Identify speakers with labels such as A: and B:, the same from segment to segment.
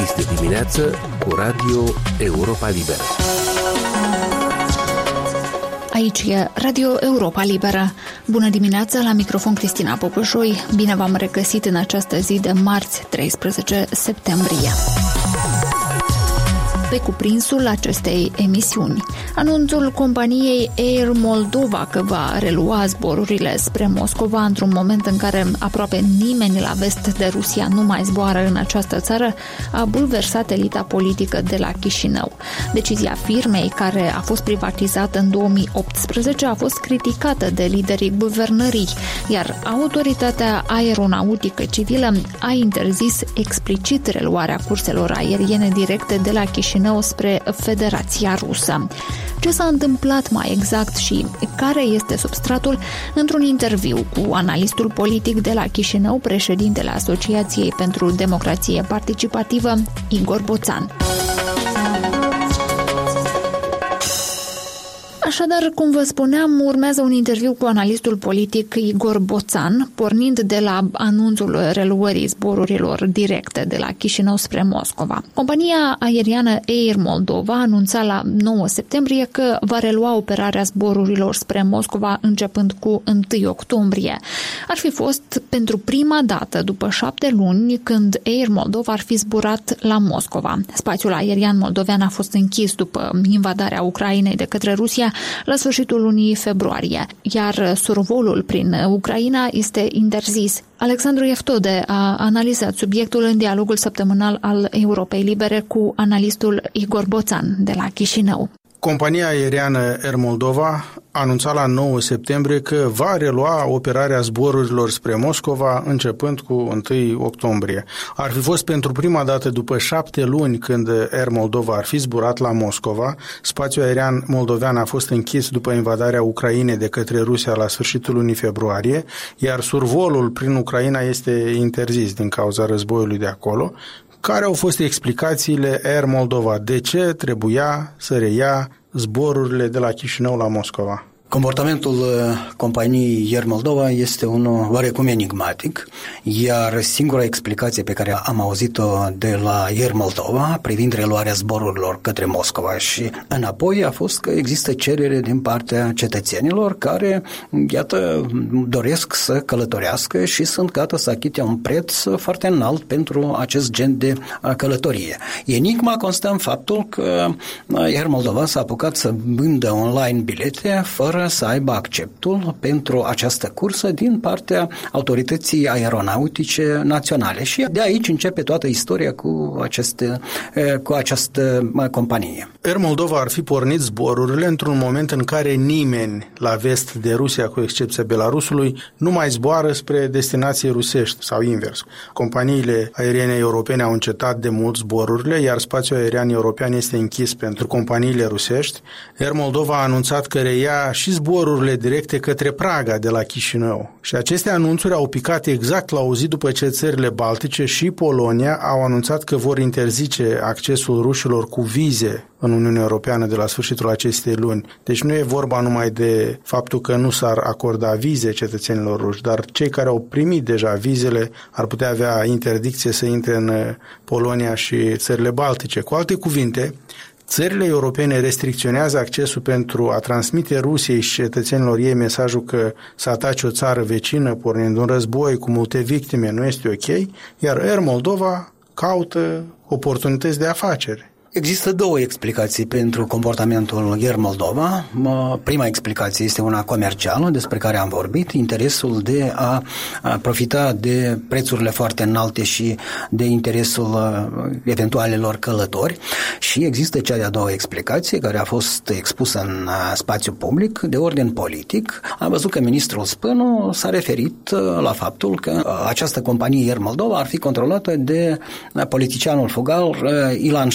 A: Este dimineață cu Radio Europa Liberă.
B: Aici e Radio Europa Liberă. Bună dimineața, la microfon Cristina Popășoi. Bine v-am regăsit în această zi de marți, 13 septembrie. Pe cuprinsul acestei emisiuni, anunțul companiei Air Moldova că va relua zborurile spre Moscova într-un moment în care aproape nimeni la vest de Rusia nu mai zboară în această țară, a bulversat elita politică de la Chișinău. Decizia firmei, care a fost privatizată în 2018, a fost criticată de liderii guvernării, iar Autoritatea Aeronautică Civilă a interzis explicit reluarea curselor aeriene directe de la Chișinău spre Federația Rusă. Ce s-a întâmplat mai exact și care este substratul? Într-un interviu cu analistul politic de la Chișinău, președintele Asociației pentru Democrație Participativă, Igor Boțan. Așadar, cum vă spuneam, urmează un interviu cu analistul politic Igor Boțan, pornind de la anunțul reluării zborurilor directe de la Chișinău spre Moscova. Compania aeriană Air Moldova anunța la 9 septembrie că va relua operarea zborurilor spre Moscova începând cu 1 octombrie. Ar fi fost pentru prima dată după 7 luni când Air Moldova ar fi zburat la Moscova. Spațiul aerian moldovean a fost închis după invadarea Ucrainei de către Rusia la sfârșitul lunii februarie, iar survolul prin Ucraina este interzis. Alexandru Eftode a analizat subiectul în dialogul săptămânal al Europei Libere cu analistul Igor Boțan de la Chișinău.
C: Compania aeriană Air Moldova anunța la 9 septembrie că va relua operarea zborurilor spre Moscova începând cu 1 octombrie. Ar fi fost pentru prima dată după 7 luni când Air Moldova ar fi zburat la Moscova. Spațiul aerian moldovean a fost închis după invadarea Ucrainei de către Rusia la sfârșitul lunii februarie, iar survolul prin Ucraina este interzis din cauza războiului de acolo. Care au fost explicațiile Air Moldova? De ce trebuia să reia zborurile de la Chișinău la Moscova?
D: Comportamentul companiei Air Moldova este unul oarecum enigmatic, iar singura explicație pe care am auzit-o de la Air Moldova privind reluarea zborurilor către Moscova și înapoi a fost că există cerere din partea cetățenilor care, iată, doresc să călătorească și sunt gata să achite un preț foarte înalt pentru acest gen de călătorie. Enigma constă în faptul că Air Moldova s-a apucat să vândă online bilete fără să aibă acceptul pentru această cursă din partea Autorității Aeronautice Naționale. Și de aici începe toată istoria cu această companie.
C: Air Moldova ar fi pornit zborurile într-un moment în care nimeni la vest de Rusia, cu excepția Belarusului, nu mai zboară spre destinații rusești sau invers. Companiile aeriene europene au încetat de mult zborurile, iar spațiul aerian european este închis pentru companiile rusești. Air Moldova a anunțat că reia și zborurile directe către Praga de la Chișinău. Și aceste anunțuri au picat exact la o zi după ce țările Baltice și Polonia au anunțat că vor interzice accesul rușilor cu vize în Uniunea Europeană de la sfârșitul acestei luni. Deci nu e vorba numai de faptul că nu s-ar acorda vize cetățenilor ruși, dar cei care au primit deja vizele ar putea avea interdicție să intre în Polonia și țările Baltice. Cu alte cuvinte, țările europene restricționează accesul pentru a transmite Rusiei și cetățenilor ei mesajul că să atace o țară vecină pornind un război cu multe victime nu este ok, iar Air Moldova caută oportunități de afaceri.
D: Există două explicații pentru comportamentul Air Moldova. Prima explicație este una comercială, despre care am vorbit, interesul de a profita de prețurile foarte înalte și de interesul eventualelor călători. Și există cea de-a doua explicație, care a fost expusă în spațiu public, de ordin politic. Am văzut că ministrul Spânu s-a referit la faptul că această companie Air Moldova ar fi controlată de politicianul fugar Ilan Șor.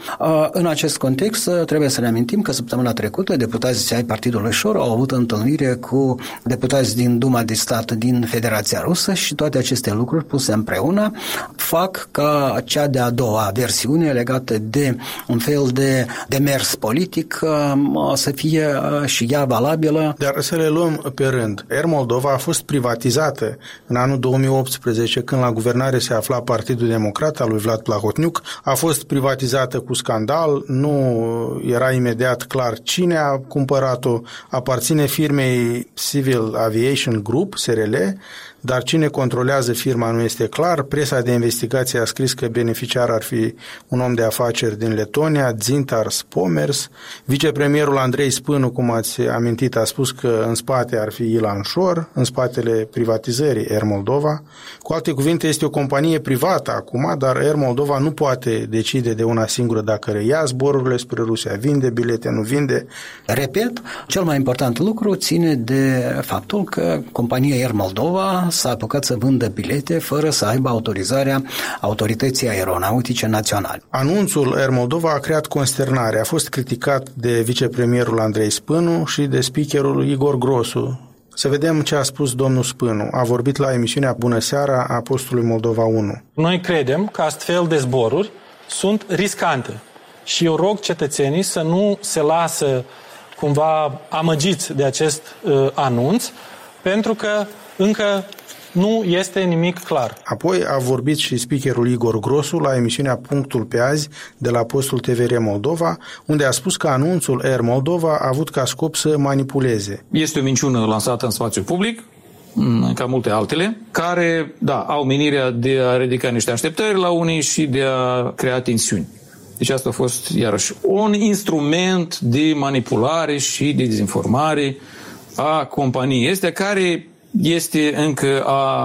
D: În acest context, trebuie să ne amintim că săptămâna trecută deputații ai Partidului Șor au avut întâlnire cu deputați din Duma de Stat din Federația Rusă și toate aceste lucruri puse împreună fac ca cea de-a doua versiune legată de un fel de demers politic să fie și ea valabilă.
C: Dar să le luăm pe rând. Air Moldova a fost privatizată în anul 2018, când la guvernare se afla Partidul Democrat al lui Vlad Plahotniuc. A fost privatizată cu scandal, nu era imediat clar cine a cumpărat-o, aparține firmei Civil Aviation Group, SRL, dar cine controlează firma nu este clar. Presa de investigație a scris că beneficiar ar fi un om de afaceri din Letonia, Dzintars Pomers. Vicepremierul Andrei Spânu, cum ați amintit, a spus că în spate ar fi Ilan Șor, în spatele privatizării Air Moldova. Cu alte cuvinte, este o companie privată acum, dar Air Moldova nu poate decide de una singură dacă reia zborurile spre Rusia, vinde bilete, nu vinde.
D: Repet, cel mai important lucru ține de faptul că compania Air Moldova s-a apucat să vândă bilete fără să aibă autorizarea Autorității Aeronautice Naționale.
C: Anunțul Air Moldova a creat consternare. A fost criticat de vicepremierul Andrei Spânu și de speakerul Igor Grosu. Să vedem ce a spus domnul Spânu. A vorbit la emisiunea Bună Seara a postului Moldova 1.
E: Noi credem că astfel de zboruri sunt riscante și eu rog cetățenii să nu se lasă cumva amăgiți de acest anunț, pentru că încă nu este nimic clar.
C: Apoi a vorbit și speakerul Igor Grosu la emisiunea Punctul pe azi de la postul TVR Moldova, unde a spus că anunțul Air Moldova a avut ca scop să manipuleze.
F: Este o minciună lansată în spațiu public, ca multe altele, care, au menirea de a ridica niște așteptări la unii și de a crea tensiuni. Deci asta a fost, iarăși, un instrument de manipulare și de dezinformare a companiei astea, care este încă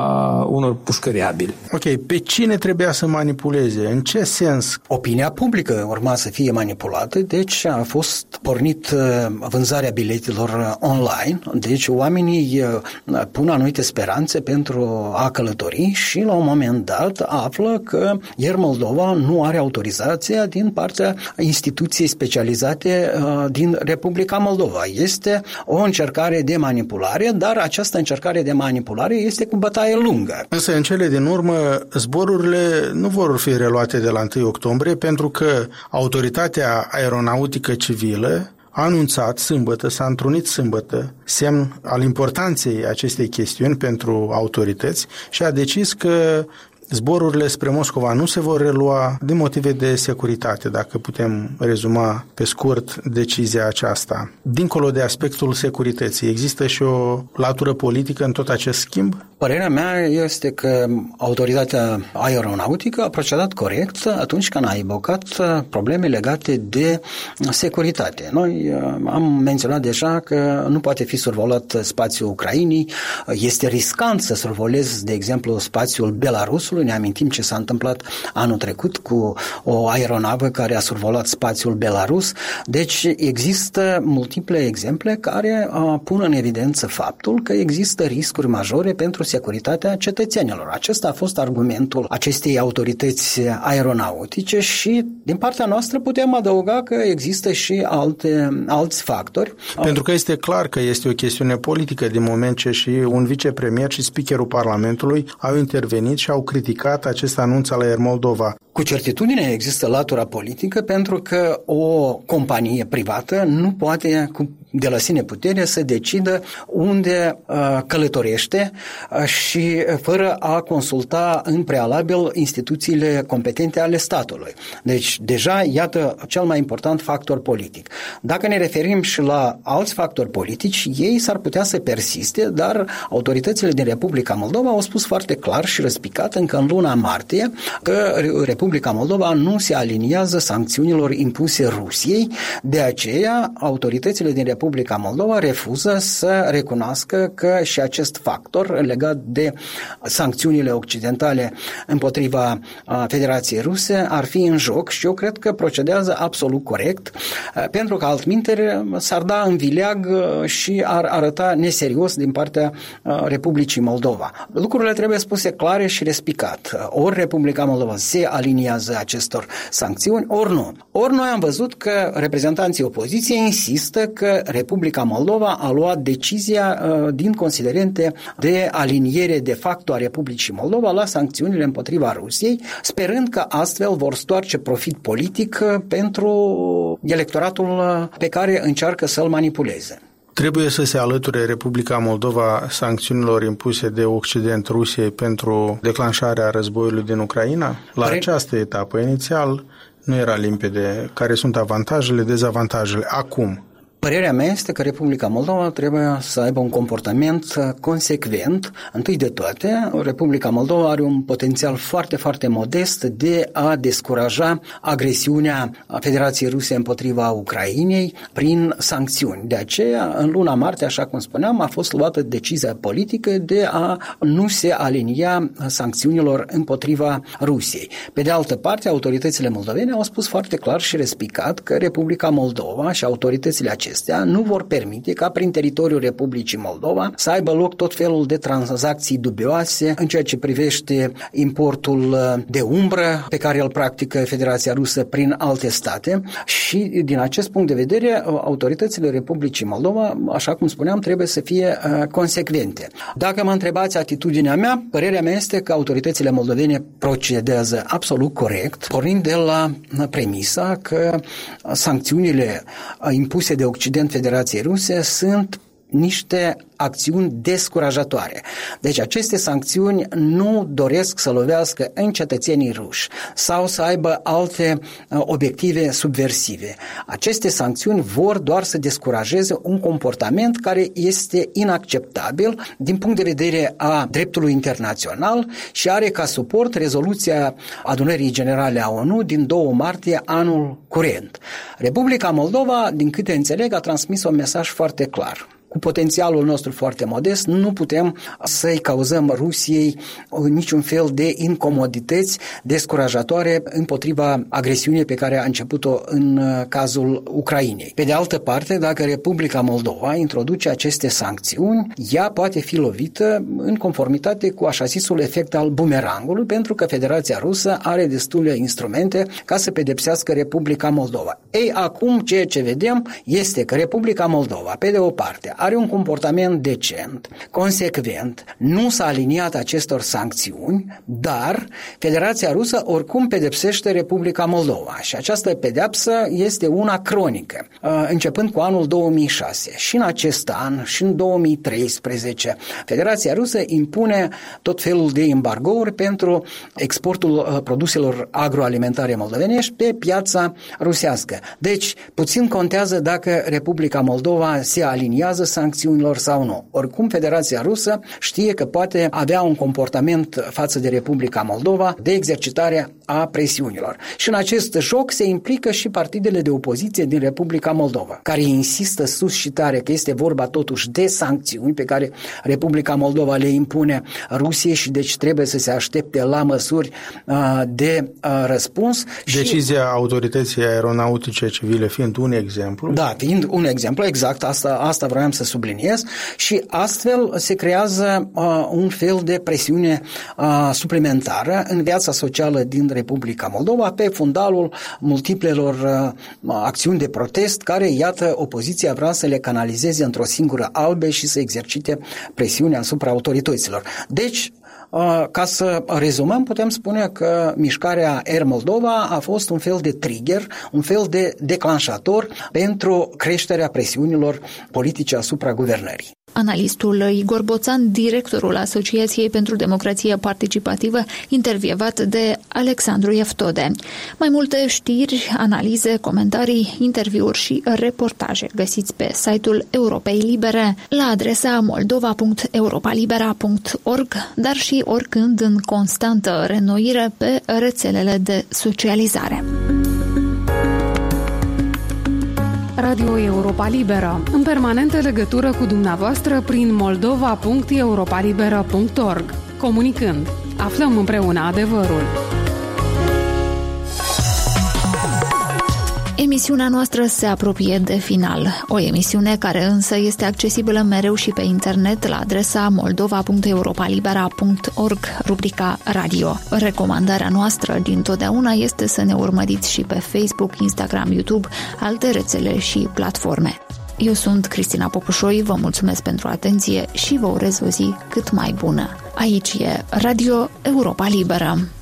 F: a unor pușcăriabili.
C: Ok, pe cine trebuia să manipuleze? În ce sens?
D: Opinia publică urma să fie manipulată, deci a fost pornit vânzarea biletelor online, deci oamenii pun anumite speranțe pentru a călători și la un moment dat află că Air Moldova nu are autorizația din partea instituției specializate din Republica Moldova. Este o încercare de manipulare, dar această încercare de manipulare este cu bătaie lungă.
C: Însă, în cele din urmă, zborurile nu vor fi reluate de la 1 octombrie, pentru că Autoritatea Aeronautică Civilă a anunțat sâmbătă, s-a întrunit sâmbătă, semn al importanței acestei chestiuni pentru autorități, și a decis că zborurile spre Moscova nu se vor relua din motive de securitate, dacă putem rezuma pe scurt decizia aceasta. Dincolo de aspectul securității, există și o latură politică în tot acest schimb?
D: Părerea mea este că Autoritatea Aeronautică a procedat corect atunci când a evocat probleme legate de securitate. Noi am menționat deja că nu poate fi survolat spațiul Ucrainei, este riscant să survolezi, de exemplu, spațiul Belarusului. Ne amintim ce s-a întâmplat anul trecut cu o aeronavă care a survolat spațiul Belarus. Deci există multiple exemple care pun în evidență faptul că există riscuri majore pentru securitatea cetățenilor. Acesta a fost argumentul acestei autorități aeronautice și din partea noastră putem adăuga că există și alți factori.
C: Pentru că este clar că este o chestiune politică, din moment ce și un vicepremier și speakerul Parlamentului au intervenit și au criticat acest anunț al Air Moldova.
D: Cu certitudine există latura politică, pentru că o companie privată nu poate de la sine putere să decidă unde călătorește și fără a consulta în prealabil instituțiile competente ale statului. Deci, deja, iată, cel mai important factor politic. Dacă ne referim și la alți factori politici, ei s-ar putea să persiste, dar autoritățile din Republica Moldova au spus foarte clar și răspicat încă în luna martie că Republica Moldova nu se aliniază sancțiunilor impuse Rusiei, de aceea autoritățile din Republica Moldova refuză să recunoască că și acest factor legat de sancțiunile occidentale împotriva Federației Ruse ar fi în joc și eu cred că procedează absolut corect, pentru că altminteri s-ar da în vileag și ar arăta neserios din partea Republicii Moldova. Lucrurile trebuie spuse clare și respicat. Ori Republica Moldova se aliniază aliniază acestor sancțiuni, ori nu. Ori noi am văzut că reprezentanții opoziției insistă că Republica Moldova a luat decizia din considerente de aliniere de facto a Republicii Moldova la sancțiunile împotriva Rusiei, sperând că astfel vor stoarce profit politic pentru electoratul pe care încearcă să-l manipuleze.
C: Trebuie să se alăture Republica Moldova sancțiunilor impuse de Occident Rusiei pentru declanșarea războiului din Ucraina? La această etapă inițial nu era limpede care sunt avantajele, dezavantajele. Acum,
D: părerea mea este că Republica Moldova trebuie să aibă un comportament consecvent. Întâi de toate, Republica Moldova are un potențial foarte, foarte modest de a descuraja agresiunea Federației Ruse împotriva Ucrainei prin sancțiuni. De aceea, în luna martie, așa cum spuneam, a fost luată decizia politică de a nu se alinia sancțiunilor împotriva Rusiei. Pe de altă parte, autoritățile moldovene au spus foarte clar și respicat că Republica Moldova și autoritățile acestea nu vor permite ca prin teritoriul Republicii Moldova să aibă loc tot felul de tranzacții dubioase în ceea ce privește importul de umbră pe care îl practică Federația Rusă prin alte state și din acest punct de vedere autoritățile Republicii Moldova, așa cum spuneam, trebuie să fie consecvente. Dacă mă întrebați atitudinea mea, părerea mea este că autoritățile moldovene procedează absolut corect, pornind de la premisa că sancțiunile impuse de Occident Federației Ruse sunt niște acțiuni descurajatoare. Deci aceste sancțiuni nu doresc să lovească în cetățenii ruși sau să aibă alte obiective subversive. Aceste sancțiuni vor doar să descurajeze un comportament care este inacceptabil din punct de vedere a dreptului internațional și are ca suport rezoluția Adunării Generale a ONU din 2 martie anul curent. Republica Moldova, din câte înțeleg, a transmis un mesaj foarte clar. Cu potențialul nostru foarte modest, nu putem să-i cauzăm Rusiei niciun fel de incomodități descurajatoare împotriva agresiunii pe care a început-o în cazul Ucrainei. Pe de altă parte, dacă Republica Moldova introduce aceste sancțiuni, ea poate fi lovită în conformitate cu așa zisul efect al bumerangului, pentru că Federația Rusă are destule instrumente ca să pedepsească Republica Moldova. Ei, acum ceea ce vedem este că Republica Moldova, pe de o parte, are un comportament decent, consecvent, nu s-a aliniat acestor sancțiuni, dar Federația Rusă oricum pedepsește Republica Moldova și această pedeapsă este una cronică, începând cu anul 2006. Și în acest an, și în 2013, Federația Rusă impune tot felul de embargouri pentru exportul produselor agroalimentare moldovenești pe piața rusească. Deci, puțin contează dacă Republica Moldova se aliniază sancțiunilor sau nu. Oricum, Federația Rusă știe că poate avea un comportament față de Republica Moldova de exercitare a presiunilor. Și în acest joc se implică și partidele de opoziție din Republica Moldova, care insistă sus și tare că este vorba totuși de sancțiuni pe care Republica Moldova le impune Rusiei și deci trebuie să se aștepte la măsuri de răspuns.
C: Decizia autorității aeronautice civile fiind un exemplu.
D: Da, fiind un exemplu, exact, asta vreau să subliniez și astfel se creează un fel de presiune suplimentară în viața socială din Republica Moldova pe fundalul multiplelor acțiuni de protest care, iată, opoziția vrea să le canalizeze într-o singură albe și să exercite presiune asupra autorităților. Deci, ca să rezumăm, putem spune că mișcarea Air Moldova a fost un fel de trigger, un fel de declanșator pentru creșterea presiunilor politice asupra guvernării.
B: Analistul Igor Boțan, directorul Asociației pentru Democrație Participativă, intervievat de Alexandru Eftode. Mai multe știri, analize, comentarii, interviuri și reportaje găsiți pe site-ul Europei Libere la adresa moldova.europalibera.org, dar și oricând în constantă renoire pe rețelele de socializare.
G: Radio Europa Liberă, în permanentă legătură cu dumneavoastră prin moldova.europalibera.org. Comunicând, aflăm împreună adevărul.
B: Emisiunea noastră se apropie de final, o emisiune care însă este accesibilă mereu și pe internet la adresa moldova.europalibera.org, rubrica Radio. Recomandarea noastră dintotdeauna este să ne urmăriți și pe Facebook, Instagram, YouTube, alte rețele și platforme. Eu sunt Cristina Popușoi, vă mulțumesc pentru atenție și vă urez o zi cât mai bună. Aici e Radio Europa Liberă.